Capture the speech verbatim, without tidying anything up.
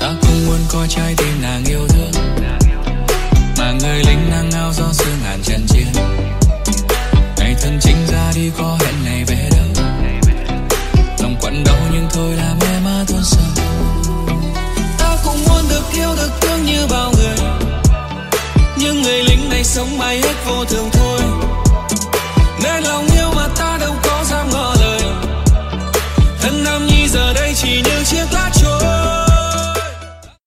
Ta cũng muốn có trái tim nàng yêu thương, mà người lính đang ao gió sương ngàn trận chiến. Ngày thân chính ra đi có hẹn ngày về đâu, lòng quặn đau nhưng thôi làm em má thôn sầu. Ta cũng muốn được yêu được thương như bao người, nhưng người lính này sống mãi hết vô thường thôi.